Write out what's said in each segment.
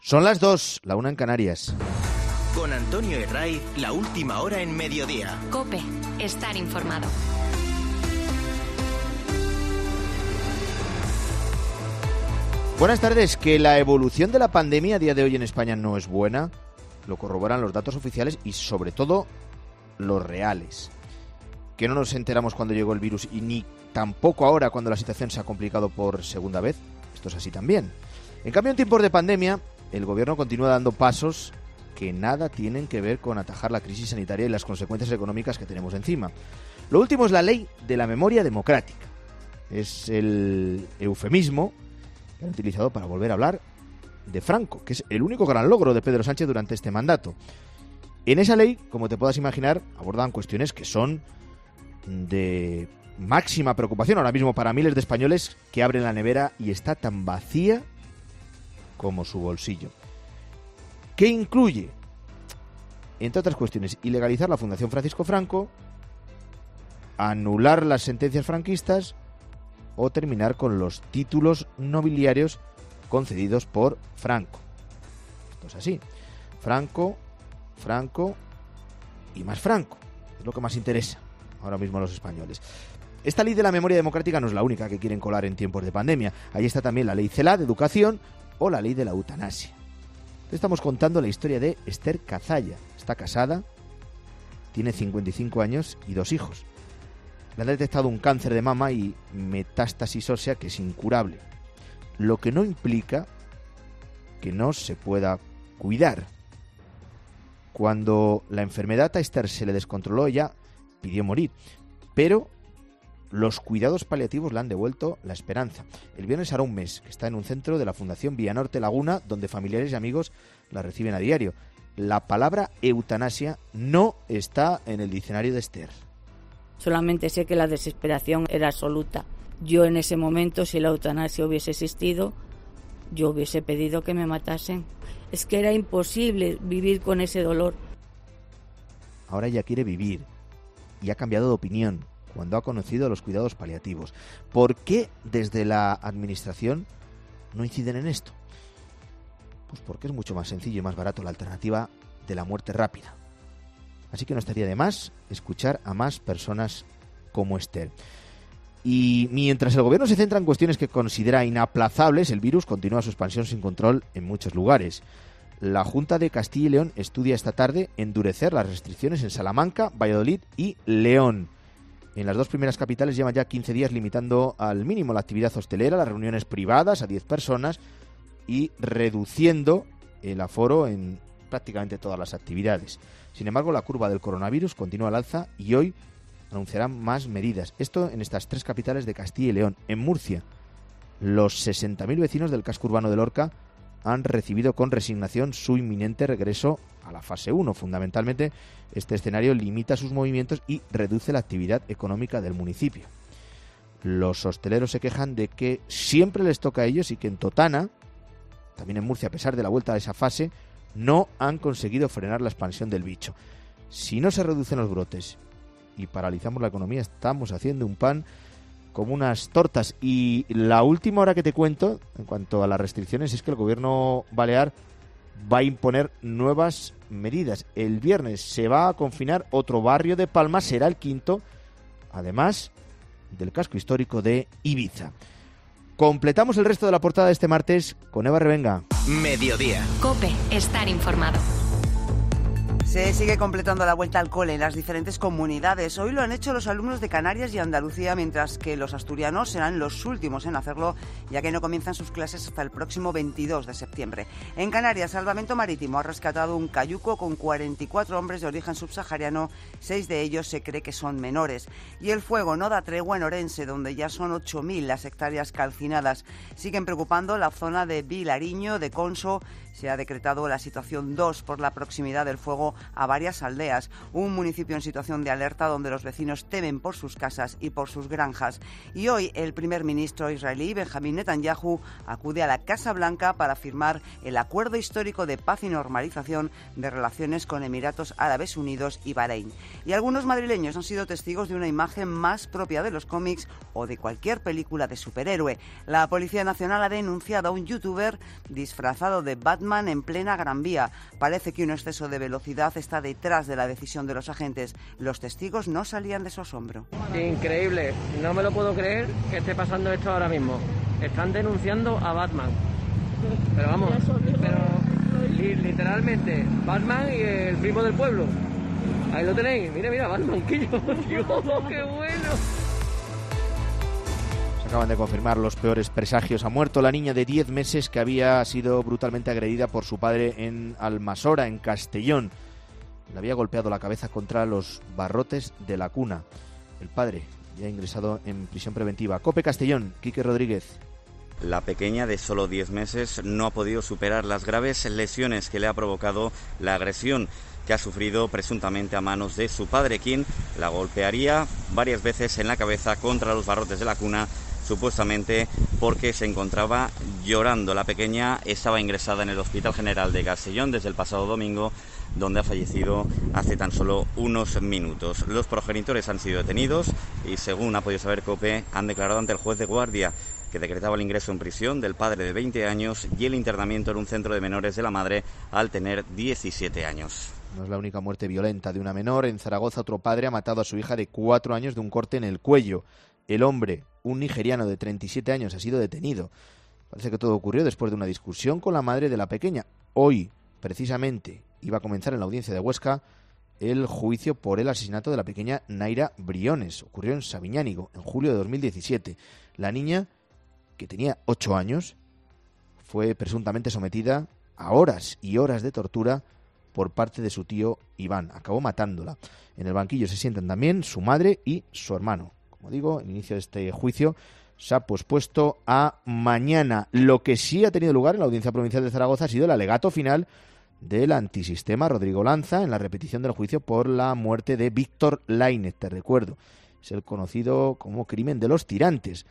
Son las 2, la 1 en Canarias. Con Antonio Herraiz, la última hora en mediodía. COPE, estar informado. Buenas tardes. Que la evolución de la pandemia a día de hoy en España no es buena, lo corroboran los datos oficiales y sobre todo los reales. Que no nos enteramos cuando llegó el virus y ni tampoco ahora cuando la situación se ha complicado por segunda vez. Esto es así también. En cambio, en tiempos de pandemia, el gobierno continúa dando pasos que nada tienen que ver con atajar la crisis sanitaria y las consecuencias económicas que tenemos encima. Lo último es la ley de la memoria democrática. Es el eufemismo que han utilizado para volver a hablar de Franco, que es el único gran logro de Pedro Sánchez durante este mandato. En esa ley, como te puedas imaginar, abordan cuestiones que son de máxima preocupación ahora mismo para miles de españoles que abren la nevera y está tan vacía como su bolsillo. ¿Qué incluye? Entre otras cuestiones, ilegalizar la Fundación Francisco Franco, anular las sentencias franquistas o terminar con los títulos nobiliarios concedidos por Franco. Esto es así. Franco y más Franco. Es lo que más interesa ahora mismo a los españoles. Esta ley de la memoria democrática no es la única que quieren colar en tiempos de pandemia. Ahí está también la ley CELA de educación o la ley de la eutanasia. Estamos contando la historia de Esther Cazalla. Está casada, tiene 55 años y 2 hijos. Le han detectado un cáncer de mama y metástasis ósea que es incurable. Lo que no implica que no se pueda cuidar. Cuando la enfermedad a Esther se le descontroló, ella pidió morir. Pero los cuidados paliativos le han devuelto la esperanza. El viernes hará un mes que está en un centro de la Fundación Villanorte Laguna, donde familiares y amigos la reciben a diario. La palabra eutanasia no está en el diccionario de Esther. Solamente sé que la desesperación era absoluta. Yo en ese momento, si la eutanasia hubiese existido, yo hubiese pedido que me matasen. Es que era imposible vivir con ese dolor. Ahora ella quiere vivir y ha cambiado de opinión cuando ha conocido los cuidados paliativos. ¿Por qué desde la administración no inciden en esto? Pues porque es mucho más sencillo y más barato la alternativa de la muerte rápida. Así que no estaría de más escuchar a más personas como Esther. Y mientras el gobierno se centra en cuestiones que considera inaplazables, el virus continúa su expansión sin control en muchos lugares. La Junta de Castilla y León estudia esta tarde endurecer las restricciones en Salamanca, Valladolid y León. En las 2 primeras capitales llevan ya 15 días limitando al mínimo la actividad hostelera, las reuniones privadas a 10 personas y reduciendo el aforo en prácticamente todas las actividades. Sin embargo, la curva del coronavirus continúa al alza y hoy anunciarán más medidas. Esto en estas 3 capitales de Castilla y León. En Murcia, los 60.000 vecinos del casco urbano de Lorca han recibido con resignación su inminente regreso a la fase 1. Fundamentalmente, este escenario limita sus movimientos y reduce la actividad económica del municipio. Los hosteleros se quejan de que siempre les toca a ellos y que en Totana, también en Murcia, a pesar de la vuelta a esa fase, no han conseguido frenar la expansión del bicho. Si no se reducen los brotes y paralizamos la economía, estamos haciendo un pan como unas tortas. Y la última hora que te cuento en cuanto a las restricciones es que el gobierno balear va a imponer nuevas medidas. El viernes se va a confinar otro barrio de Palma, será el 5º, además del casco histórico de Ibiza. Completamos el resto de la portada de este martes con Eva Revenga. Mediodía. COPE, estar informado. Se sigue completando la vuelta al cole en las diferentes comunidades. Hoy lo han hecho los alumnos de Canarias y Andalucía, mientras que los asturianos serán los últimos en hacerlo, ya que no comienzan sus clases hasta el próximo 22 de septiembre. En Canarias, Salvamento Marítimo ha rescatado un cayuco con 44 hombres de origen subsahariano, 6 de ellos se cree que son menores. Y el fuego no da tregua en Orense, donde ya son 8.000 las hectáreas calcinadas. Siguen preocupando la zona de Vilariño, de Conso. Se ha decretado la situación 2 por la proximidad del fuego a varias aldeas. Un municipio en situación de alerta donde los vecinos temen por sus casas y por sus granjas. Y hoy el primer ministro israelí, Benjamín Netanyahu, acude a la Casa Blanca para firmar el acuerdo histórico de paz y normalización de relaciones con Emiratos Árabes Unidos y Bahrein. Y algunos madrileños han sido testigos de una imagen más propia de los cómics o de cualquier película de superhéroe. La Policía Nacional ha denunciado a un youtuber disfrazado de Batman en plena Gran Vía. Parece que un exceso de velocidad está detrás de la decisión de los agentes. Los testigos no salían de su asombro. Increíble, no me lo puedo creer que esté pasando esto ahora mismo. Están denunciando a Batman. Pero vamos, literalmente, Batman y el primo del pueblo. Ahí lo tenéis, mira, Batman, qué bueno. Se acaban de confirmar los peores presagios. Ha muerto la niña de 10 meses que había sido brutalmente agredida por su padre en Almasora, en Castellón. Le había golpeado la cabeza contra los barrotes de la cuna. El padre ya ha ingresado en prisión preventiva. COPE Castellón, Quique Rodríguez. La pequeña de solo 10 meses no ha podido superar las graves lesiones que le ha provocado la agresión que ha sufrido presuntamente a manos de su padre, quien la golpearía varias veces en la cabeza contra los barrotes de la cuna, supuestamente porque se encontraba llorando. La pequeña estaba ingresada en el Hospital General de Castellón desde el pasado domingo, donde ha fallecido hace tan solo unos minutos. Los progenitores han sido detenidos y, según ha podido saber COPE, han declarado ante el juez de guardia que decretaba el ingreso en prisión del padre de 20 años y el internamiento en un centro de menores de la madre al tener 17 años. No es la única muerte violenta de una menor. En Zaragoza, otro padre ha matado a su hija de 4 años de un corte en el cuello. El hombre, un nigeriano de 37 años, ha sido detenido. Parece que todo ocurrió después de una discusión con la madre de la pequeña. Hoy, precisamente, iba a comenzar en la audiencia de Huesca el juicio por el asesinato de la pequeña Naira Briones. Ocurrió en Sabiñánigo, en julio de 2017. La niña, que tenía 8 años, fue presuntamente sometida a horas y horas de tortura por parte de su tío Iván. Acabó matándola. En el banquillo se sientan también su madre y su hermano. Como digo, el inicio de este juicio se ha pospuesto a mañana. Lo que sí ha tenido lugar en la Audiencia Provincial de Zaragoza ha sido el alegato final del antisistema Rodrigo Lanza en la repetición del juicio por la muerte de Víctor Lainez. Te recuerdo, es el conocido como crimen de los tirantes.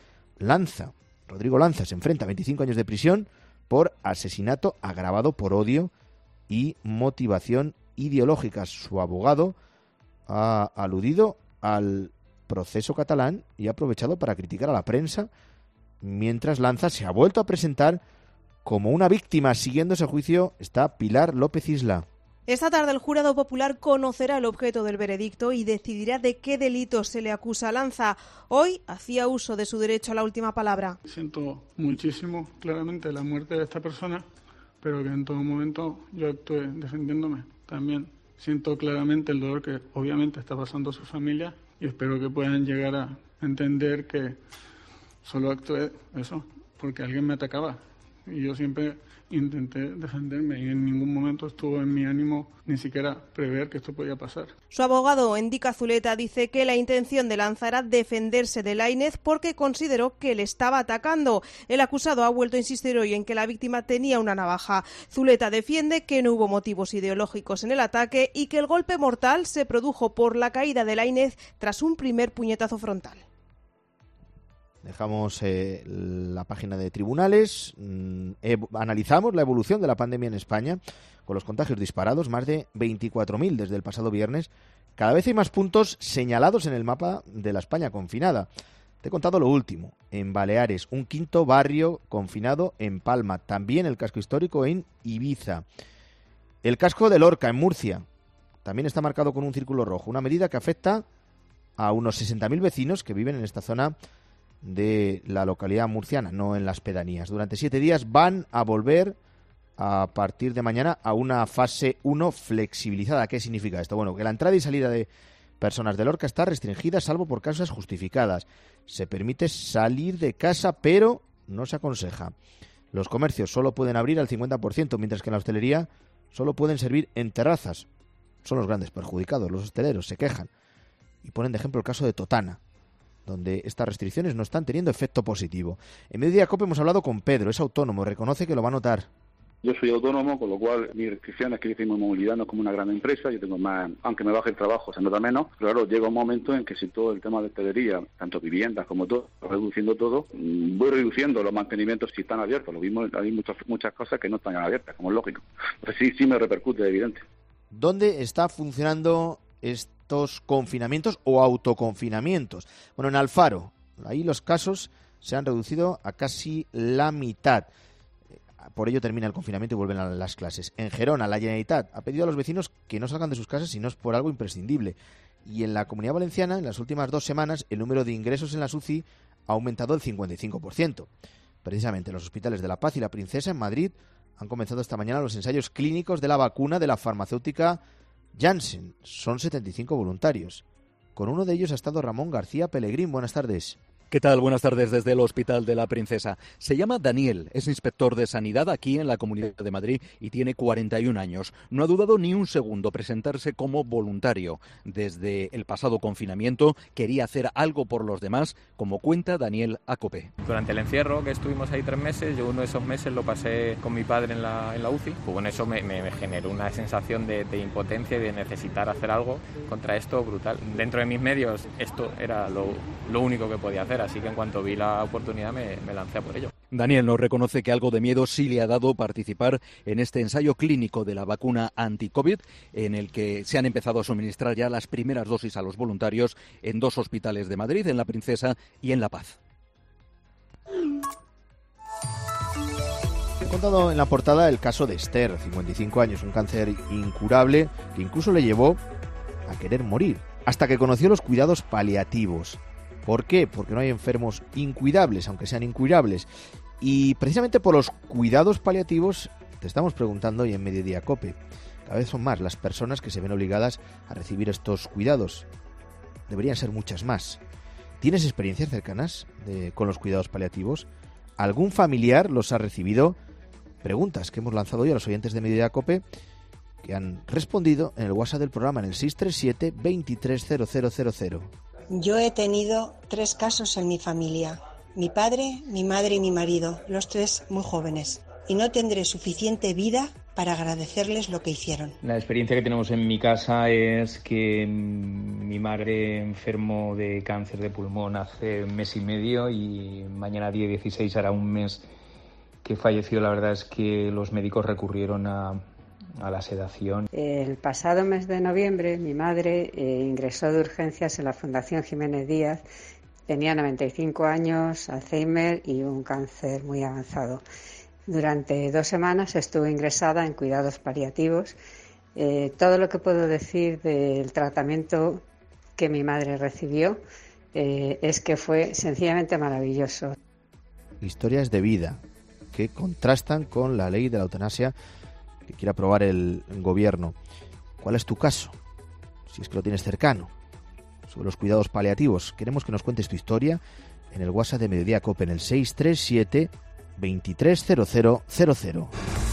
Rodrigo Lanza se enfrenta a 25 años de prisión por asesinato agravado por odio y motivación ideológica. Su abogado ha aludido al proceso catalán y ha aprovechado para criticar a la prensa, mientras Lanza se ha vuelto a presentar como una víctima. Siguiendo ese juicio está Pilar López Isla. Esta tarde el jurado popular conocerá el objeto del veredicto y decidirá de qué delito se le acusa a Lanza. Hoy hacía uso de su derecho a la última palabra. Siento muchísimo, claramente, la muerte de esta persona, pero que en todo momento yo actué defendiéndome. También siento claramente el dolor que obviamente está pasando a su familia y espero que puedan llegar a entender que solo actué eso porque alguien me atacaba. Y yo siempre intenté defenderme y en ningún momento estuvo en mi ánimo ni siquiera prever que esto podía pasar. Su abogado, Endika Zuleta, dice que la intención de Lanza era defenderse de Lainez porque consideró que le estaba atacando. El acusado ha vuelto a insistir hoy en que la víctima tenía una navaja. Zuleta defiende que no hubo motivos ideológicos en el ataque y que el golpe mortal se produjo por la caída de Lainez tras un primer puñetazo frontal. Dejamos la página de tribunales, analizamos la evolución de la pandemia en España, con los contagios disparados, más de 24.000 desde el pasado viernes. Cada vez hay más puntos señalados en el mapa de la España confinada. Te he contado lo último, en Baleares, un quinto barrio confinado en Palma, también el casco histórico en Ibiza. El casco de Lorca, en Murcia, también está marcado con un círculo rojo, una medida que afecta a unos 60.000 vecinos que viven en esta zona de la localidad murciana, no en las pedanías. Durante 7 días van a volver a partir de mañana a una fase 1 flexibilizada. ¿Qué significa esto? Bueno, que la entrada y salida de personas de Lorca está restringida salvo por causas justificadas. Se permite salir de casa, pero no se aconseja. Los comercios solo pueden abrir al 50%, mientras que en la hostelería solo pueden servir en terrazas. Son los grandes perjudicados, los hosteleros se quejan y ponen de ejemplo el caso de Totana, donde estas restricciones no están teniendo efecto positivo. En Mediodía COPE hemos hablado con Pedro, es autónomo, reconoce que lo va a notar. Yo soy autónomo, con lo cual mi restricción es que yo tengo movilidad, no es como una gran empresa, yo tengo más, aunque me baje el trabajo, se nota menos, pero claro, llega un momento en que si todo el tema de hostelería, tanto viviendas como todo, reduciendo todo, voy reduciendo los mantenimientos si están abiertos. Lo mismo, hay muchas cosas que no están abiertas, como es lógico. Pues sí me repercute, evidente. ¿Dónde está funcionando estos confinamientos o autoconfinamientos? Bueno, en Alfaro, ahí los casos se han reducido a casi la mitad. Por ello termina el confinamiento y vuelven a las clases. En Gerona, la Generalitat ha pedido a los vecinos que no salgan de sus casas si no es por algo imprescindible. Y en la Comunidad Valenciana, en las últimas 2 semanas, el número de ingresos en las UCI ha aumentado el 55%. Precisamente los hospitales de La Paz y La Princesa, en Madrid, han comenzado esta mañana los ensayos clínicos de la vacuna de la farmacéutica Janssen. Son 75 voluntarios. Con uno de ellos ha estado Ramón García Pellegrín. Buenas tardes. ¿Qué tal? Buenas tardes desde el Hospital de la Princesa. Se llama Daniel, es inspector de Sanidad aquí en la Comunidad de Madrid y tiene 41 años. No ha dudado ni un segundo presentarse como voluntario. Desde el pasado confinamiento quería hacer algo por los demás, como cuenta Daniel a COPE. Durante el encierro, que estuvimos ahí 3 meses, yo uno de esos meses lo pasé con mi padre en la UCI. Pues bueno, eso me generó una sensación de impotencia y de necesitar hacer algo contra esto brutal. Dentro de mis medios, esto era lo único que podía hacer. Así que en cuanto vi la oportunidad me lancé a por ello. Daniel nos reconoce que algo de miedo sí le ha dado participar en este ensayo clínico de la vacuna anti-COVID, en el que se han empezado a suministrar ya las primeras dosis a los voluntarios en 2 hospitales de Madrid, en La Princesa y en La Paz. He contado en la portada el caso de Esther, 55 años, un cáncer incurable que incluso le llevó a querer morir, hasta que conoció los cuidados paliativos. ¿Por qué? Porque no hay enfermos incuidables, aunque sean incurables. Y precisamente por los cuidados paliativos te estamos preguntando hoy en Mediodía COPE. Cada vez son más las personas que se ven obligadas a recibir estos cuidados. Deberían ser muchas más. ¿Tienes experiencias cercanas con los cuidados paliativos? ¿Algún familiar los ha recibido? Preguntas que hemos lanzado hoy a los oyentes de Mediodía COPE, que han respondido en el WhatsApp del programa en el 637 230000. Yo he tenido 3 casos en mi familia, mi padre, mi madre y mi marido, los 3 muy jóvenes, y no tendré suficiente vida para agradecerles lo que hicieron. La experiencia que tenemos en mi casa es que mi madre enfermó de cáncer de pulmón hace 1 mes y medio y mañana día 16 hará 1 mes que falleció. La verdad es que los médicos recurrieron a la sedación. El pasado mes de noviembre mi madre ingresó de urgencias en la Fundación Jiménez Díaz. Tenía 95 años, Alzheimer y un cáncer muy avanzado. Durante 2 semanas estuvo ingresada en cuidados paliativos. Todo lo que puedo decir del tratamiento que mi madre recibió es que fue sencillamente maravilloso. Historias de vida que contrastan con la ley de la eutanasia que quiere aprobar el gobierno. ¿Cuál es tu caso? Si es que lo tienes cercano. Sobre los cuidados paliativos, queremos que nos cuentes tu historia en el WhatsApp de Mediodía COPE en el 637 230000.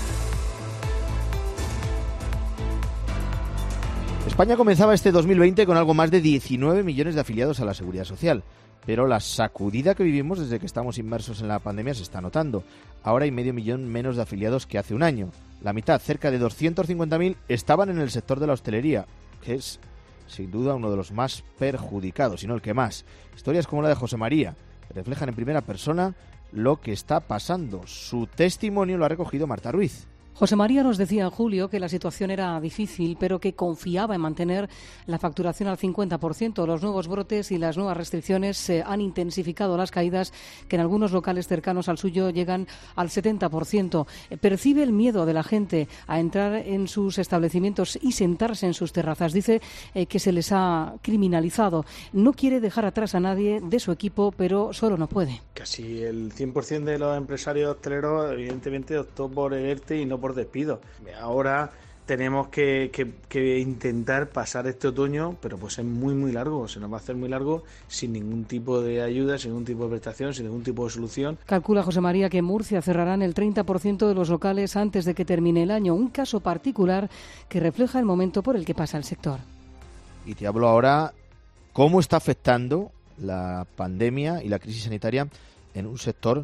España comenzaba este 2020 con algo más de 19 millones de afiliados a la Seguridad Social, pero la sacudida que vivimos desde que estamos inmersos en la pandemia se está notando. Ahora hay 500.000 menos de afiliados que hace un año. La mitad, cerca de 250.000, estaban en el sector de la hostelería, que es sin duda uno de los más perjudicados, si no el que más. Historias como la de José María, que reflejan en primera persona lo que está pasando. Su testimonio lo ha recogido Marta Ruiz. José María nos decía en julio que la situación era difícil, pero que confiaba en mantener la facturación al 50%. Los nuevos brotes y las nuevas restricciones han intensificado las caídas, que en algunos locales cercanos al suyo llegan al 70%. Percibe el miedo de la gente a entrar en sus establecimientos y sentarse en sus terrazas. Dice que se les ha criminalizado. No quiere dejar atrás a nadie de su equipo, pero solo no puede. Casi el 100% de los empresarios hosteleros evidentemente optó por el ERTE y no por despido. Ahora tenemos que intentar pasar este otoño, pero pues es muy largo, se nos va a hacer muy largo sin ningún tipo de ayuda, sin ningún tipo de prestación, sin ningún tipo de solución. Calcula José María que en Murcia cerrarán el 30% de los locales antes de que termine el año, un caso particular que refleja el momento por el que pasa el sector. Y te hablo ahora cómo está afectando la pandemia y la crisis sanitaria en un sector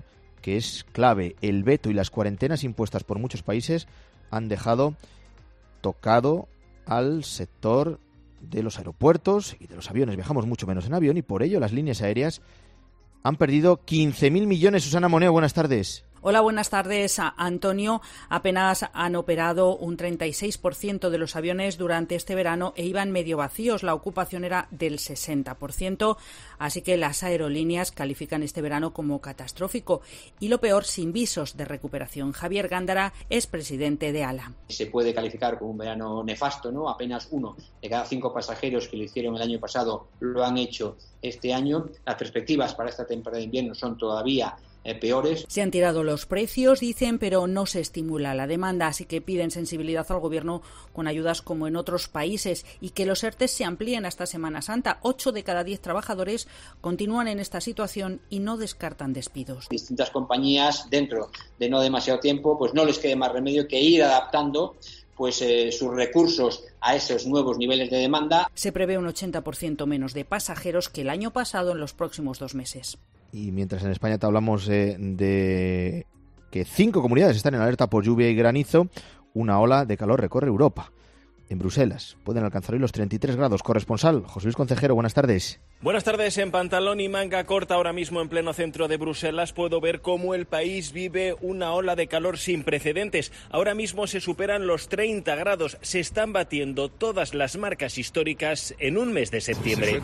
que es clave. El veto y las cuarentenas impuestas por muchos países han dejado tocado al sector de los aeropuertos y de los aviones. Viajamos mucho menos en avión y por ello las líneas aéreas han perdido 15.000 millones. Susana Moneo, buenas tardes. Hola, buenas tardes, Antonio. Apenas han operado un 36% de los aviones durante este verano e iban medio vacíos. La ocupación era del 60%, así que las aerolíneas califican este verano como catastrófico y lo peor sin visos de recuperación. Javier Gándara es presidente de ALA. Se puede calificar como un verano nefasto, ¿no? Apenas 1 de cada 5 pasajeros que lo hicieron el año pasado lo han hecho este año. Las perspectivas para esta temporada de invierno son todavía peores. Se han tirado los precios, dicen, pero no se estimula la demanda, así que piden sensibilidad al gobierno con ayudas como en otros países y que los ERTE se amplíen hasta Semana Santa. 8 de cada 10 trabajadores continúan en esta situación y no descartan despidos. Distintas compañías, dentro de no demasiado tiempo, pues no les quede más remedio que ir adaptando sus recursos a esos nuevos niveles de demanda. Se prevé un 80% menos de pasajeros que el año pasado en los próximos 2 meses. Y mientras en España te hablamos de que 5 comunidades están en alerta por lluvia y granizo, una ola de calor recorre Europa. En Bruselas pueden alcanzar hoy los 33 grados. Corresponsal José Luis Concejero, buenas tardes. Buenas tardes. En pantalón y manga corta, ahora mismo en pleno centro de Bruselas, puedo ver cómo el país vive una ola de calor sin precedentes. Ahora mismo se superan los 30 grados. Se están batiendo todas las marcas históricas en un mes de septiembre.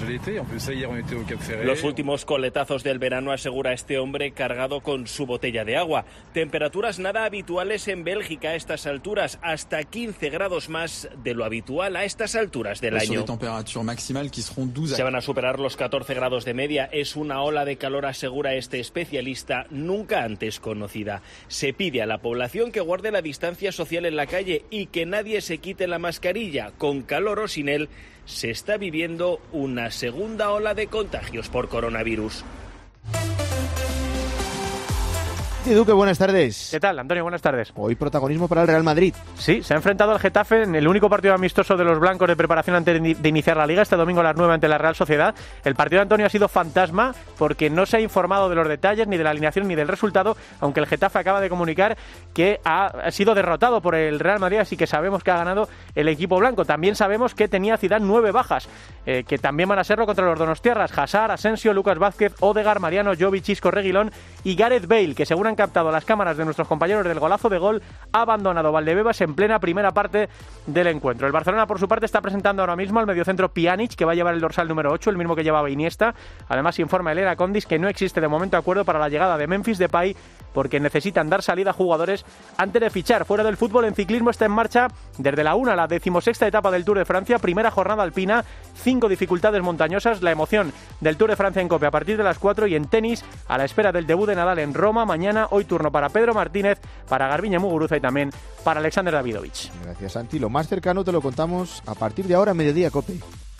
Los últimos coletazos del verano, asegura este hombre cargado con su botella de agua. Temperaturas nada habituales en Bélgica a estas alturas, hasta 15 grados más de lo habitual a estas alturas del año. Se van a superar los 14 grados de media. Es una ola de calor, asegura este especialista, nunca antes conocida. Se pide a la población que guarde la distancia social en la calle y que nadie se quite la mascarilla. Con calor o sin él, se está viviendo una segunda ola de contagios por coronavirus. Y Duque, buenas tardes. ¿Qué tal, Antonio? Buenas tardes. Hoy protagonismo para el Real Madrid. Sí, se ha enfrentado al Getafe en el único partido amistoso de los blancos de preparación antes de iniciar la Liga, este domingo a las 9 ante la Real Sociedad. El partido de Antonio ha sido fantasma porque no se ha informado de los detalles, ni de la alineación, ni del resultado, aunque el Getafe acaba de comunicar que ha sido derrotado por el Real Madrid, así que sabemos que ha ganado el equipo blanco. También sabemos que tenía Zidane 9 bajas, que también van a serlo contra los donostiarras: Hazard, Asensio, Lucas Vázquez, Odegaard, Mariano, Jovic, Isco, Reguilón y Gareth Bale, que según han captado las cámaras de nuestros compañeros del golazo de gol, ha abandonado Valdebebas en plena primera parte del encuentro. El Barcelona, por su parte, está presentando ahora mismo al mediocentro Pjanic, que va a llevar el dorsal número 8, el mismo que llevaba Iniesta. Además, informa el Era Condis que no existe de momento acuerdo para la llegada de Memphis Depay, porque necesitan dar salida a jugadores antes de fichar. Fuera del fútbol, en ciclismo está en marcha desde la 1 a la 16ª etapa del Tour de Francia, primera jornada alpina, 5 dificultades montañosas, la emoción del Tour de Francia en COPE a partir de las 4, y en tenis, a la espera del debut de Nadal en Roma mañana. Hoy turno para Pedro Martínez, para Garbiñe Muguruza y también para Alexander Davidovich. Gracias, Santi. Lo más cercano te lo contamos a partir de ahora, mediodía, COPE.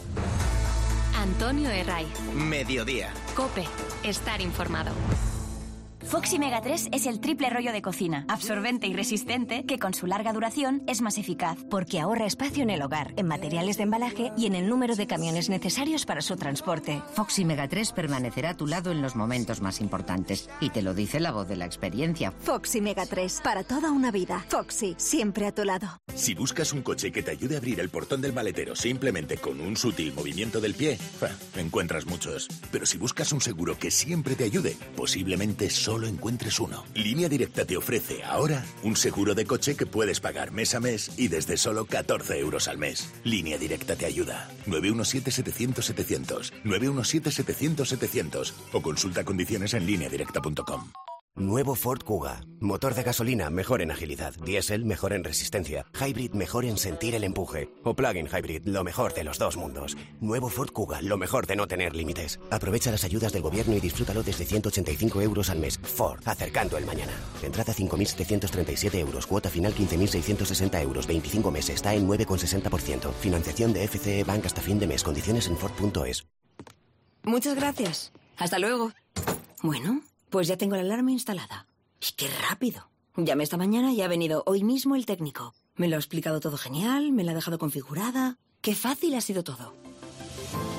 Antonio Herray. Mediodía. COPE. Estar informado. Foxy Mega 3 es el triple rollo de cocina, absorbente y resistente, que con su larga duración es más eficaz, porque ahorra espacio en el hogar, en materiales de embalaje y en el número de camiones necesarios para su transporte. Foxy Mega 3 permanecerá a tu lado en los momentos más importantes, y te lo dice la voz de la experiencia. Foxy Mega 3, para toda una vida. Foxy, siempre a tu lado. Si buscas un coche que te ayude a abrir el portón del maletero simplemente con un sutil movimiento del pie, encuentras muchos. Pero si buscas un seguro que siempre te ayude, posiblemente solo encuentres uno. Línea Directa te ofrece ahora un seguro de coche que puedes pagar mes a mes y desde solo 14 euros al mes. Línea Directa te ayuda. 917-700-700. 917-700-700. O consulta condiciones en lineadirecta.com. Nuevo Ford Kuga. Motor de gasolina mejor en agilidad. Diésel mejor en resistencia. Hybrid mejor en sentir el empuje. O plug-in hybrid, lo mejor de los dos mundos. Nuevo Ford Kuga, lo mejor de no tener límites. Aprovecha las ayudas del gobierno y disfrútalo desde 185 euros al mes. Ford, acercando el mañana. Entrada 5.737 euros. Cuota final 15.660 euros. 25 meses. Está en 9,60%. Financiación de FCE Bank hasta fin de mes. Condiciones en Ford.es. Muchas gracias. Hasta luego. Bueno, pues ya tengo la alarma instalada. ¡Y qué rápido! Llamé esta mañana y ha venido hoy mismo el técnico. Me lo ha explicado todo genial, me la ha dejado configurada. ¡Qué fácil ha sido todo!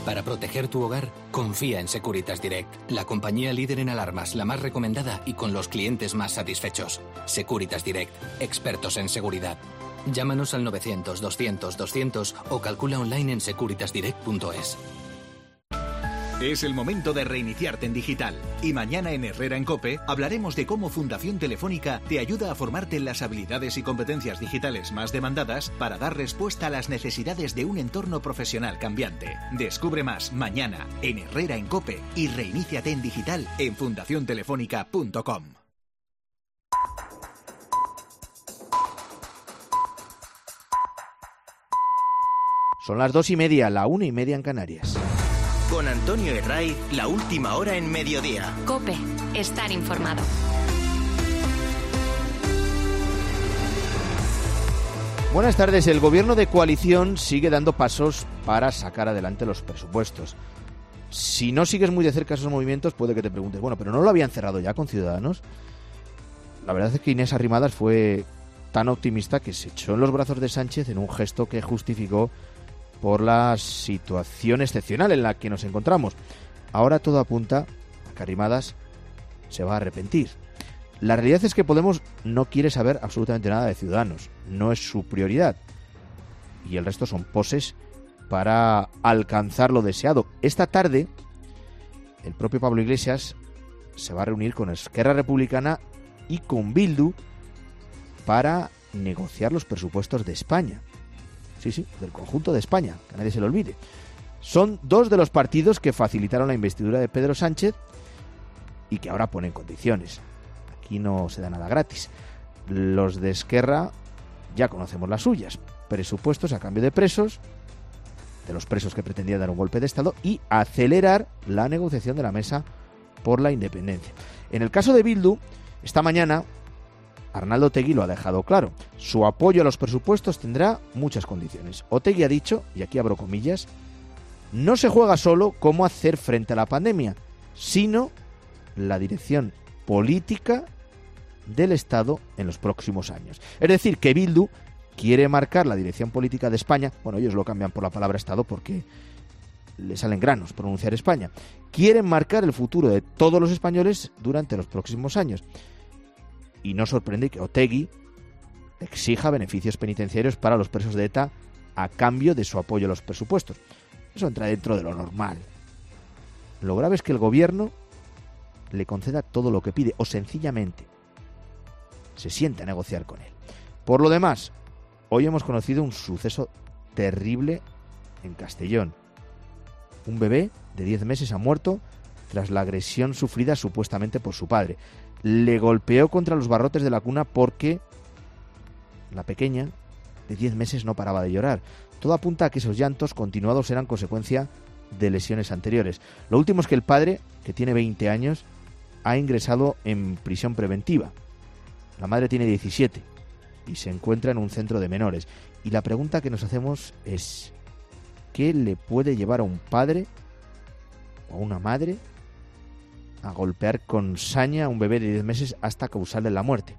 Para proteger tu hogar, confía en Securitas Direct, la compañía líder en alarmas, la más recomendada y con los clientes más satisfechos. Securitas Direct, expertos en seguridad. Llámanos al 900-200-200 o calcula online en securitasdirect.es. Es el momento de reiniciarte en digital. Y mañana en Herrera en COPE hablaremos de cómo Fundación Telefónica te ayuda a formarte en las habilidades y competencias digitales más demandadas para dar respuesta a las necesidades de un entorno profesional cambiante. Descubre más mañana en Herrera en COPE y reiníciate en digital en fundaciontelefónica.com. Son las 2:30, la 1:30 en Canarias. Con Antonio Herraiz, la última hora en mediodía. COPE, estar informado. Buenas tardes. El gobierno de coalición sigue dando pasos para sacar adelante los presupuestos. Si no sigues muy de cerca esos movimientos, puede que te preguntes, bueno, ¿pero no lo habían cerrado ya con Ciudadanos? La verdad es que Inés Arrimadas fue tan optimista que se echó en los brazos de Sánchez en un gesto que justificó por la situación excepcional en la que nos encontramos. Ahora todo apunta a que Arrimadas se va a arrepentir. La realidad es que Podemos no quiere saber absolutamente nada de Ciudadanos. No es su prioridad. Y el resto son poses para alcanzar lo deseado. Esta tarde, el propio Pablo Iglesias se va a reunir con Esquerra Republicana y con Bildu para negociar los presupuestos de España. Sí, del conjunto de España, que a nadie se lo olvide. Son dos de los partidos que facilitaron la investidura de Pedro Sánchez y que ahora ponen condiciones. Aquí no se da nada gratis. Los de Esquerra ya conocemos las suyas. Presupuestos a cambio de presos, de los presos que pretendían dar un golpe de Estado, y acelerar la negociación de la mesa por la independencia. En el caso de Bildu, esta mañana Arnaldo Otegi lo ha dejado claro. Su apoyo a los presupuestos tendrá muchas condiciones. Otegi ha dicho, y aquí abro comillas, no se juega solo cómo hacer frente a la pandemia, sino la dirección política del Estado en los próximos años. Es decir, que Bildu quiere marcar la dirección política de España. Bueno, ellos lo cambian por la palabra Estado porque le salen granos pronunciar España. Quieren marcar el futuro de todos los españoles durante los próximos años. Y no sorprende que Otegi exija beneficios penitenciarios para los presos de ETA a cambio de su apoyo a los presupuestos. Eso entra dentro de lo normal. Lo grave es que el gobierno le conceda todo lo que pide o sencillamente se siente a negociar con él. Por lo demás, hoy hemos conocido un suceso terrible en Castellón. Un bebé de 10 meses ha muerto tras la agresión sufrida supuestamente por su padre. Le golpeó contra los barrotes de la cuna porque la pequeña de 10 meses no paraba de llorar. Todo apunta a que esos llantos continuados eran consecuencia de lesiones anteriores. Lo último es que el padre, que tiene 20 años, ha ingresado en prisión preventiva. La madre tiene 17 y se encuentra en un centro de menores. Y la pregunta que nos hacemos es, ¿qué le puede llevar a un padre o a una madre a golpear con saña a un bebé de 10 meses hasta causarle la muerte?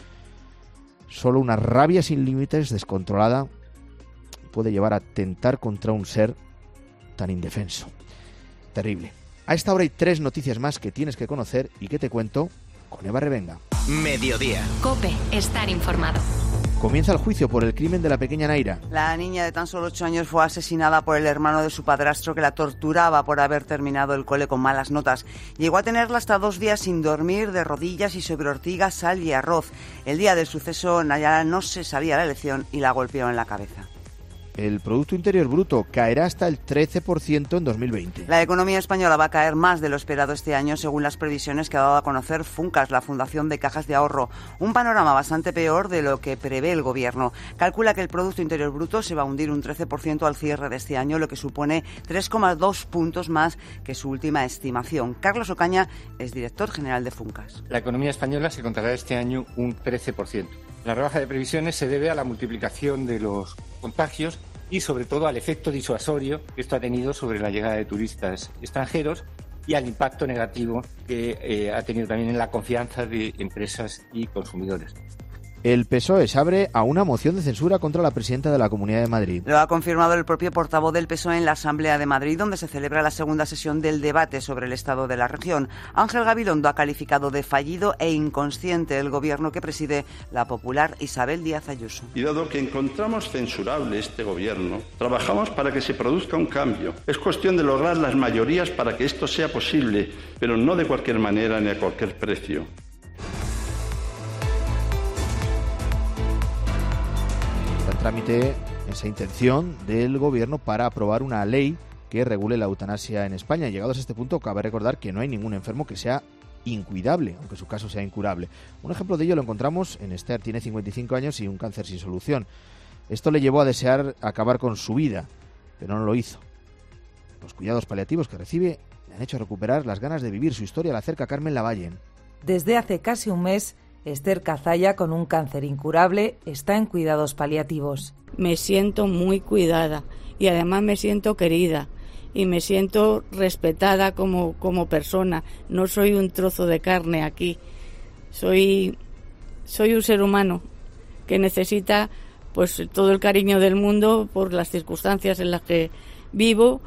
Solo una rabia sin límites, descontrolada, puede llevar a atentar contra un ser tan indefenso. Terrible. A esta hora hay 3 noticias más que tienes que conocer y que te cuento con Eva Revenga. Mediodía. COPE, estar informado. Comienza el juicio por el crimen de la pequeña Naira. La niña de tan solo 8 años fue asesinada por el hermano de su padrastro, que la torturaba por haber terminado el cole con malas notas. Llegó a tenerla hasta 2 días sin dormir, de rodillas y sobre ortiga, sal y arroz. El día del suceso, Nayara no se sabía la lección y la golpeó en la cabeza. El Producto Interior Bruto caerá hasta el 13% en 2020. La economía española va a caer más de lo esperado este año, según las previsiones que ha dado a conocer Funcas, la Fundación de Cajas de Ahorro. Un panorama bastante peor de lo que prevé el Gobierno. Calcula que el Producto Interior Bruto se va a hundir un 13% al cierre de este año, lo que supone 3,2 puntos más que su última estimación. Carlos Ocaña es director general de Funcas. La economía española se contraerá este año un 13%. La rebaja de previsiones se debe a la multiplicación de los contagios y sobre todo al efecto disuasorio que esto ha tenido sobre la llegada de turistas extranjeros y al impacto negativo que ha tenido también en la confianza de empresas y consumidores. El PSOE se abre a una moción de censura contra la presidenta de la Comunidad de Madrid. Lo ha confirmado el propio portavoz del PSOE en la Asamblea de Madrid, donde se celebra la segunda sesión del debate sobre el estado de la región. Ángel Gabilondo ha calificado de fallido e inconsciente el gobierno que preside la popular Isabel Díaz Ayuso. Y dado que encontramos censurable este gobierno, trabajamos para que se produzca un cambio. Es cuestión de lograr las mayorías para que esto sea posible, pero no de cualquier manera ni a cualquier precio. Trámite esa intención del gobierno para aprobar una ley que regule la eutanasia en España. Llegados a este punto, cabe recordar que no hay ningún enfermo que sea incuidable, aunque su caso sea incurable. Un ejemplo de ello lo encontramos en Esther. Tiene 55 años y un cáncer sin solución. Esto le llevó a desear acabar con su vida, pero no lo hizo. Los cuidados paliativos que recibe le han hecho recuperar las ganas de vivir. Su historia la acerca Carmen Lavalle. Desde hace casi un mes, Esther Cazalla, con un cáncer incurable, está en cuidados paliativos. Me siento muy cuidada y además me siento querida y me siento respetada como persona. No soy un trozo de carne aquí. Soy un ser humano que necesita pues todo el cariño del mundo por las circunstancias en las que vivo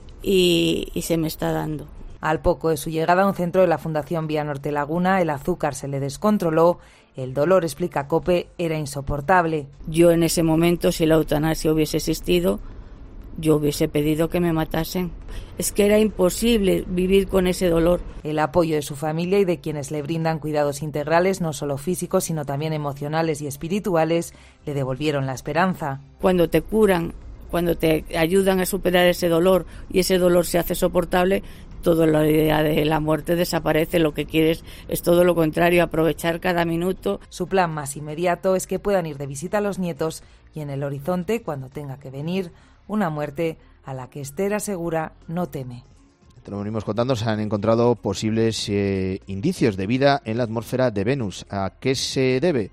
y se me está dando. Al poco de su llegada a un centro de la Fundación Vía Norte Laguna, el azúcar se le descontroló, el dolor, explica COPE, era insoportable. Yo en ese momento, si la eutanasia hubiese existido, yo hubiese pedido que me matasen. Es que era imposible vivir con ese dolor. El apoyo de su familia y de quienes le brindan cuidados integrales, no solo físicos, sino también emocionales y espirituales, le devolvieron la esperanza. Cuando te curan, cuando te ayudan a superar ese dolor y ese dolor se hace soportable, toda la idea de la muerte desaparece. Lo que quieres es todo lo contrario, aprovechar cada minuto. Su plan más inmediato es que puedan ir de visita a los nietos y en el horizonte, cuando tenga que venir, una muerte a la que Esther asegura no teme. Te lo venimos contando, se han encontrado posibles indicios de vida en la atmósfera de Venus. ¿A qué se debe?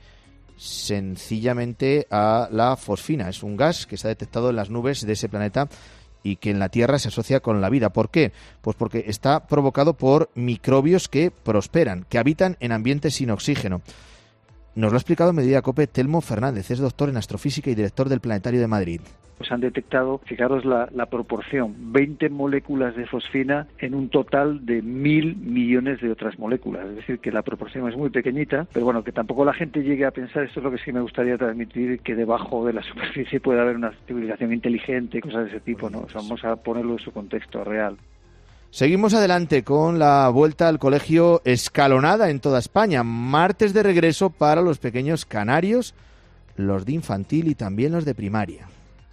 Sencillamente a la fosfina. Es un gas que se ha detectado en las nubes de ese planeta y que en la Tierra se asocia con la vida. ¿Por qué? Pues porque está provocado por microbios que prosperan, que habitan en ambientes sin oxígeno. Nos lo ha explicado en Mediodía COPE Telmo Fernández, es doctor en astrofísica y director del Planetario de Madrid. Pues han detectado, fijaros la proporción, 20 moléculas de fosfina en un total de 1.000 millones de otras moléculas. Es decir, que la proporción es muy pequeñita, pero bueno, que tampoco la gente llegue a pensar, esto es lo que sí me gustaría transmitir, que debajo de la superficie puede haber una civilización inteligente, cosas de ese tipo, ¿no? O sea, vamos a ponerlo en su contexto real. Seguimos adelante con la vuelta al colegio escalonada en toda España. Martes de regreso para los pequeños canarios, los de infantil y también los de primaria.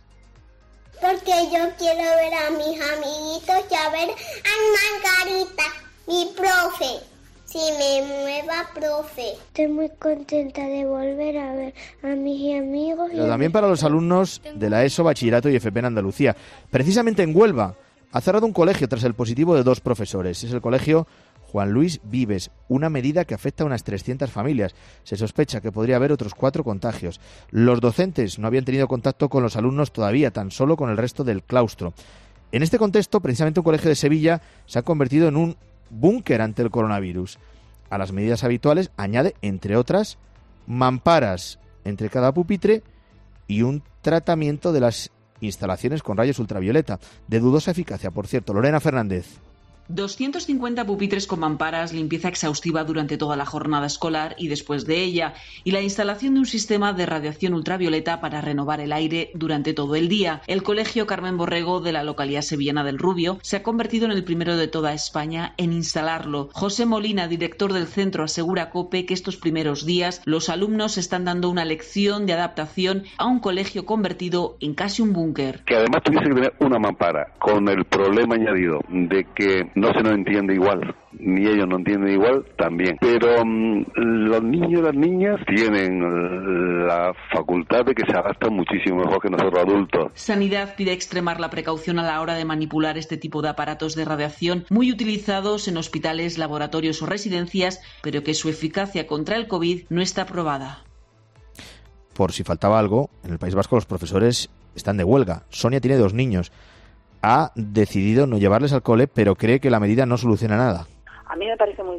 Porque yo quiero ver a mis amiguitos y a ver a Margarita, mi profe. Si me mueva, profe. Estoy muy contenta de volver a ver a mis amigos. Pero también para los alumnos de la ESO, Bachillerato y FP en Andalucía. Precisamente en Huelva ha cerrado un colegio tras el positivo de 2 profesores. Es el colegio Juan Luis Vives, una medida que afecta a unas 300 familias. Se sospecha que podría haber otros 4 contagios. Los docentes no habían tenido contacto con los alumnos todavía, tan solo con el resto del claustro. En este contexto, precisamente un colegio de Sevilla se ha convertido en un búnker ante el coronavirus. A las medidas habituales añade, entre otras, mamparas entre cada pupitre y un tratamiento de las instalaciones con rayos ultravioleta, de dudosa eficacia, por cierto. Lorena Fernández. 250 pupitres con mamparas, limpieza exhaustiva durante toda la jornada escolar y después de ella, y la instalación de un sistema de radiación ultravioleta para renovar el aire durante todo el día. El Colegio Carmen Borrego de la localidad sevillana del Rubio se ha convertido en el primero de toda España en instalarlo. José Molina, director del centro, asegura a COPE que estos primeros días los alumnos están dando una lección de adaptación a un colegio convertido en casi un búnker. Que además tuviese que tener una mampara, con el problema añadido de que no se nos entiende igual, ni ellos no entienden igual también. Pero los niños y las niñas tienen la facultad de que se adaptan muchísimo mejor que nosotros adultos. Sanidad pide extremar la precaución a la hora de manipular este tipo de aparatos de radiación muy utilizados en hospitales, laboratorios o residencias, pero que su eficacia contra el COVID no está probada. Por si faltaba algo, en el País Vasco los profesores están de huelga. Sonia tiene 2 niños. Ha decidido no llevarles al cole, pero cree que la medida no soluciona nada. A mí me parece muy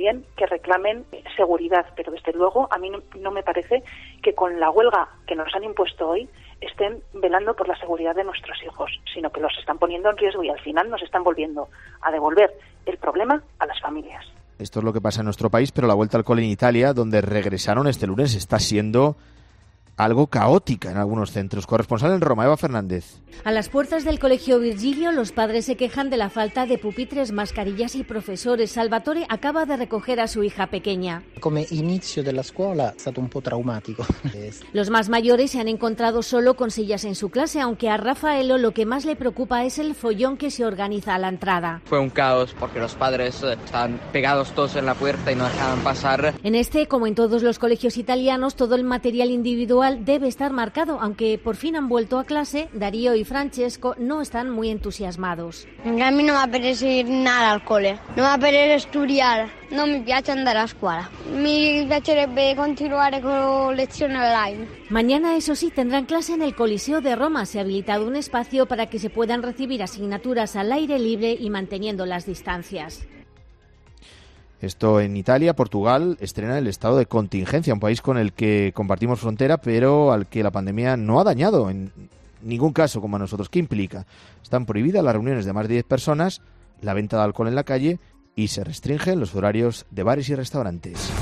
también que reclamen seguridad, pero desde luego a mí no me parece que con la huelga que nos han impuesto hoy estén velando por la seguridad de nuestros hijos, sino que los están poniendo en riesgo y al final nos están volviendo a devolver el problema a las familias. Esto es lo que pasa en nuestro país, pero la vuelta al cole en Italia, donde regresaron este lunes, está siendo algo caótica en algunos centros. Corresponsal en Roma, Eva Fernández. A las puertas del Colegio Virgilio, los padres se quejan de la falta de pupitres, mascarillas y profesores. Salvatore acaba de recoger a su hija pequeña. Como inicio de la escuela, ha sido un poco traumático. Los más mayores se han encontrado solo con sillas en su clase, aunque a Rafaelo lo que más le preocupa es el follón que se organiza a la entrada. Fue un caos porque los padres estaban pegados todos en la puerta y no dejaban pasar. En este, como en todos los colegios italianos, todo el material individual debe estar marcado, aunque por fin han vuelto a clase. Darío y Francesco no están muy entusiasmados. A mí no me apetece ir nada al cole, no me apetece estudiar, no mi piace andare a scuola. Mi piacerebbe continuare con lezioni online. Mañana, eso sí, tendrán clase en el Coliseo de Roma. Se ha habilitado un espacio para que se puedan recibir asignaturas al aire libre y manteniendo las distancias. Esto en Italia. Portugal estrena el estado de contingencia, un país con el que compartimos frontera, pero al que la pandemia no ha dañado en ningún caso como a nosotros. ¿Qué implica? Están prohibidas las reuniones de más de 10 personas, la venta de alcohol en la calle y se restringen los horarios de bares y restaurantes.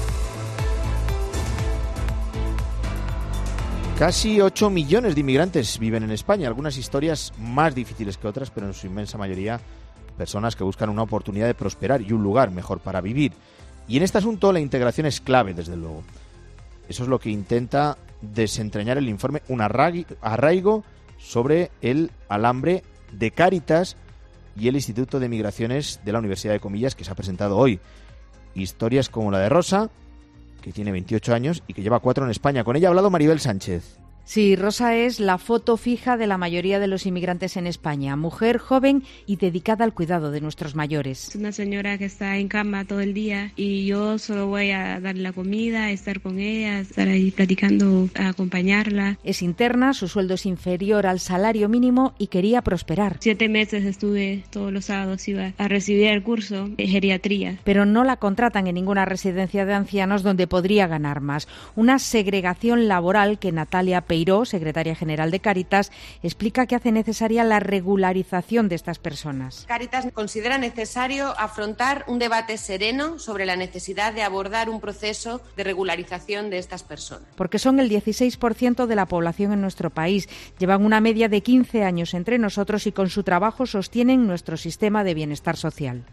Casi 8 millones de inmigrantes viven en España, algunas historias más difíciles que otras, pero en su inmensa mayoría personas que buscan una oportunidad de prosperar y un lugar mejor para vivir. Y en este asunto la integración es clave, desde luego. Eso es lo que intenta desentrañar el informe Un arraigo sobre el alambre de Cáritas y el Instituto de Migraciones de la Universidad de Comillas, que se ha presentado hoy. Historias como la de Rosa, que tiene 28 años y que lleva 4 en España. Con ella ha hablado Maribel Sánchez. Sí, Rosa es la foto fija de la mayoría de los inmigrantes en España. Mujer joven y dedicada al cuidado de nuestros mayores. Es una señora que está en cama todo el día y yo solo voy a darle la comida, estar con ella, estar ahí platicando, a acompañarla. Es interna, su sueldo es inferior al salario mínimo y quería prosperar. 7 meses estuve, todos los sábados iba a recibir el curso de geriatría. Pero no la contratan en ninguna residencia de ancianos donde podría ganar más. Una segregación laboral que Natalia Peiró, secretaria general de Cáritas, explica que hace necesaria la regularización de estas personas. Cáritas considera necesario afrontar un debate sereno sobre la necesidad de abordar un proceso de regularización de estas personas. Porque son el 16% de la población en nuestro país. Llevan una media de 15 años entre nosotros y con su trabajo sostienen nuestro sistema de bienestar social.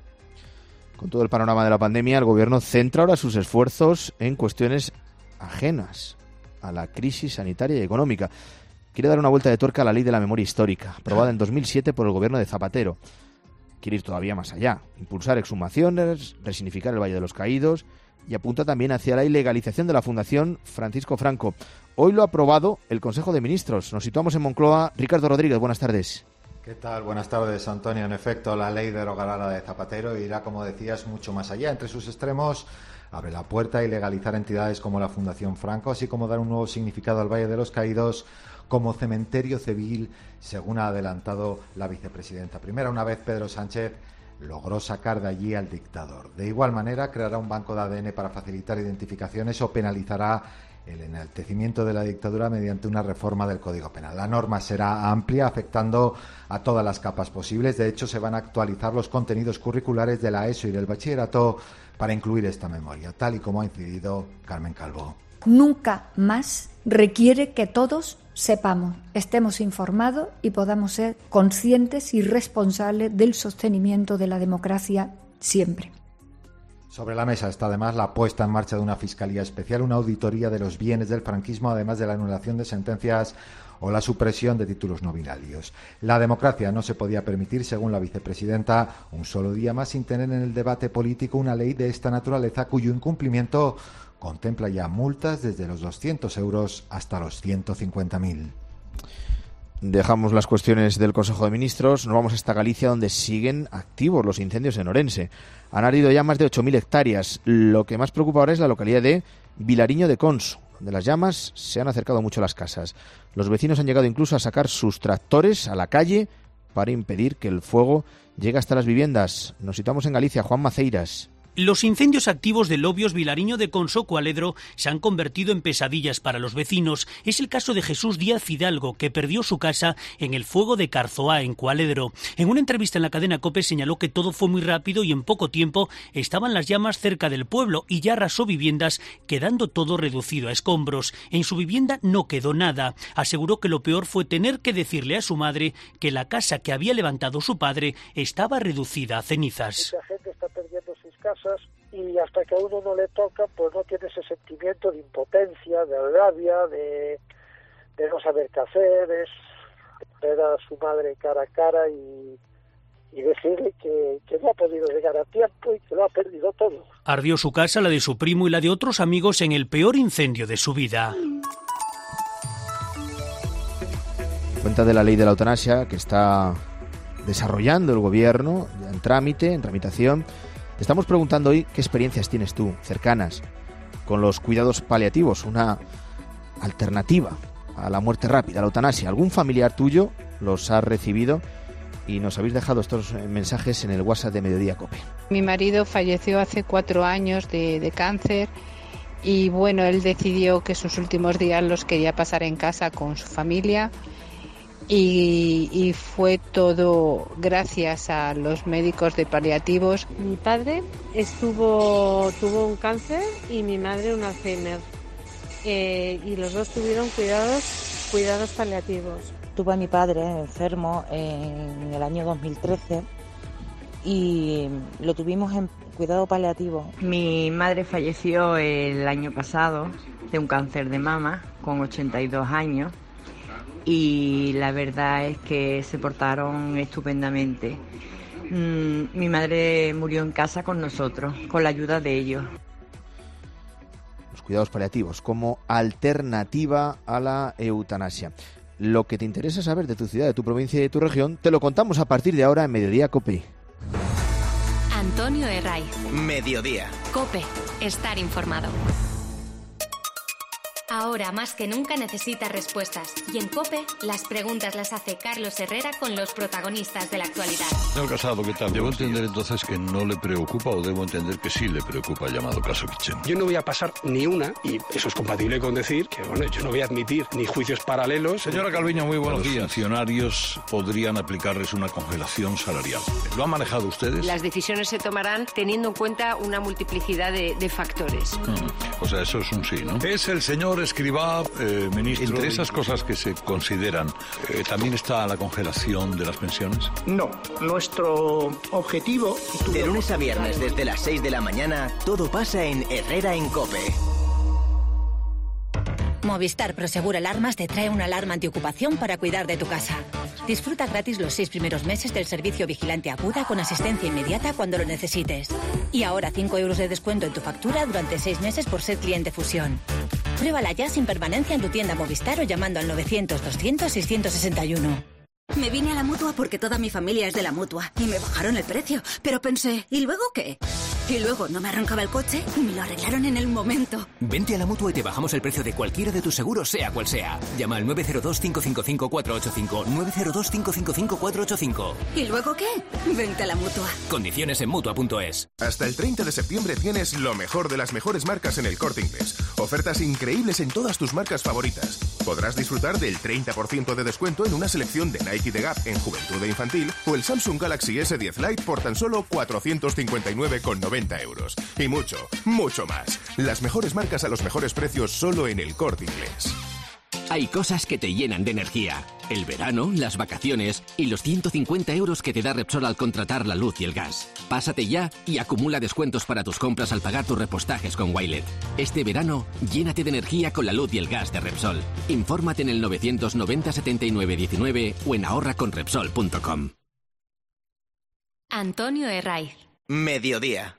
Con todo el panorama de la pandemia, el Gobierno centra ahora sus esfuerzos en cuestiones ajenas a la crisis sanitaria y económica. Quiere dar una vuelta de tuerca a la Ley de la Memoria Histórica, aprobada en 2007 por el Gobierno de Zapatero. Quiere ir todavía más allá, impulsar exhumaciones, resignificar el Valle de los Caídos y apunta también hacia la ilegalización de la Fundación Francisco Franco. Hoy lo ha aprobado el Consejo de Ministros. Nos situamos en Moncloa. Ricardo Rodríguez, buenas tardes. ¿Qué tal? Buenas tardes, Antonio. En efecto, la ley derogará la de Zapatero e irá, como decías, mucho más allá. Entre sus extremos abre la puerta a ilegalizar entidades como la Fundación Franco, así como dar un nuevo significado al Valle de los Caídos como cementerio civil, según ha adelantado la vicepresidenta primera, una vez Pedro Sánchez logró sacar de allí al dictador. De igual manera, creará un banco de ADN para facilitar identificaciones o penalizará el enaltecimiento de la dictadura mediante una reforma del Código Penal. La norma será amplia, afectando a todas las capas posibles. De hecho, se van a actualizar los contenidos curriculares de la ESO y del bachillerato para incluir esta memoria, tal y como ha incidido Carmen Calvo. Nunca más requiere que todos sepamos, estemos informados y podamos ser conscientes y responsables del sostenimiento de la democracia siempre. Sobre la mesa está además la puesta en marcha de una fiscalía especial, una auditoría de los bienes del franquismo, además de la anulación de sentencias o la supresión de títulos nobiliarios. La democracia no se podía permitir, según la vicepresidenta, un solo día más sin tener en el debate político una ley de esta naturaleza cuyo incumplimiento contempla ya multas desde los 200 euros hasta los 150.000. Dejamos las cuestiones del Consejo de Ministros, nos vamos hasta Galicia, donde siguen activos los incendios en Orense. Han ardido ya más de 8.000 hectáreas. Lo que más preocupa ahora es la localidad de Vilariño de Conso, donde las llamas se han acercado mucho a las casas. Los vecinos han llegado incluso a sacar sus tractores a la calle para impedir que el fuego llegue hasta las viviendas. Nos situamos en Galicia. Juan Maceiras. Los incendios activos de Lobios, Vilariño de Conso, Cualedro se han convertido en pesadillas para los vecinos. Es el caso de Jesús Díaz Fidalgo, que perdió su casa en el fuego de Carzoá, en Cualedro. En una entrevista en la cadena COPE señaló que todo fue muy rápido y en poco tiempo estaban las llamas cerca del pueblo y ya arrasó viviendas, quedando todo reducido a escombros. En su vivienda no quedó nada. Aseguró que lo peor fue tener que decirle a su madre que la casa que había levantado su padre estaba reducida a cenizas. Mucha gente está perdiendo sus casas y hasta que a uno no le toca, pues no tiene ese sentimiento de impotencia, de rabia, de no saber qué hacer, es ver a su madre cara a cara y decirle que no ha podido llegar a tiempo y que lo ha perdido todo. Ardió su casa, la de su primo y la de otros amigos en el peor incendio de su vida. Cuenta de la ley de la eutanasia que está desarrollando el gobierno en tramitación. Te estamos preguntando hoy qué experiencias tienes tú, cercanas, con los cuidados paliativos, una alternativa a la muerte rápida, a la eutanasia. ¿Algún familiar tuyo los ha recibido? Y nos habéis dejado estos mensajes en el WhatsApp de Mediodía COPE. Mi marido falleció hace 4 años de cáncer y bueno, él decidió que sus últimos días los quería pasar en casa con su familia. Y fue todo gracias a los médicos de paliativos. Mi padre tuvo un cáncer y mi madre un Alzheimer. Y los dos tuvieron cuidados paliativos. Tuve a mi padre enfermo en el año 2013 y lo tuvimos en cuidado paliativo. Mi madre falleció el año pasado de un cáncer de mama con 82 años. Y la verdad es que se portaron estupendamente. Mi madre murió en casa con nosotros, con la ayuda de ellos. Los cuidados paliativos como alternativa a la eutanasia. Lo que te interesa saber de tu ciudad, de tu provincia y de tu región, te lo contamos a partir de ahora en Mediodía COPE. Antonio Herraiz. Mediodía. COPE. Estar informado. Ahora más que nunca necesita respuestas. Y en COPE, las preguntas las hace Carlos Herrera con los protagonistas de la actualidad. Señor Casado, ¿qué tal? ¿Debo entender entonces que no le preocupa o debo entender que sí le preocupa el llamado caso Kitchen? Yo no voy a pasar ni una, y eso es compatible con decir que, bueno, yo no voy a admitir ni juicios paralelos. Señora Calviño, muy buenos días. Los funcionarios podrían aplicarles una congelación salarial. ¿Lo han manejado ustedes? Las decisiones se tomarán teniendo en cuenta una multiplicidad de factores. O sea, eso es un sí, ¿no? Es el señor Escrivá, ministro. Entre esas cosas que se consideran, ¿también está la congelación de las pensiones? No, nuestro objetivo... De lunes a viernes desde las 6 de la mañana, todo pasa en Herrera en COPE. Movistar Prosegur Alarmas te trae una alarma antiocupación para cuidar de tu casa. Disfruta gratis los 6 primeros meses del servicio vigilante aguda con asistencia inmediata cuando lo necesites. Y ahora 5 euros de descuento en tu factura durante 6 meses por ser cliente Fusión. Pruébala ya sin permanencia en tu tienda Movistar o llamando al 900-200-661. Me vine a la Mutua porque toda mi familia es de la Mutua y me bajaron el precio. Pero pensé, ¿y luego qué? Y luego no me arrancaba el coche y me lo arreglaron en el momento. Vente a la Mutua y te bajamos el precio de cualquiera de tus seguros, sea cual sea. Llama al 902-555-485. 902-555-485. ¿Y luego qué? Vente a la Mutua. Condiciones en Mutua.es. Hasta el 30 de septiembre tienes lo mejor de las mejores marcas en el Corte Inglés. Ofertas increíbles en todas tus marcas favoritas. Podrás disfrutar del 30% de descuento en una selección de Nike y de Gap en juventud e infantil o el Samsung Galaxy S10 Lite por tan solo 459,90 euros. Y mucho, mucho más. Las mejores marcas a los mejores precios solo en el Corte Inglés. Hay cosas que te llenan de energía. El verano, las vacaciones y los 150 euros que te da Repsol al contratar la luz y el gas. Pásate ya y acumula descuentos para tus compras al pagar tus repostajes con Wilet. Este verano, llénate de energía con la luz y el gas de Repsol. Infórmate en el 990 79 19 o en ahorraconrepsol.com. Antonio Herraiz. Mediodía.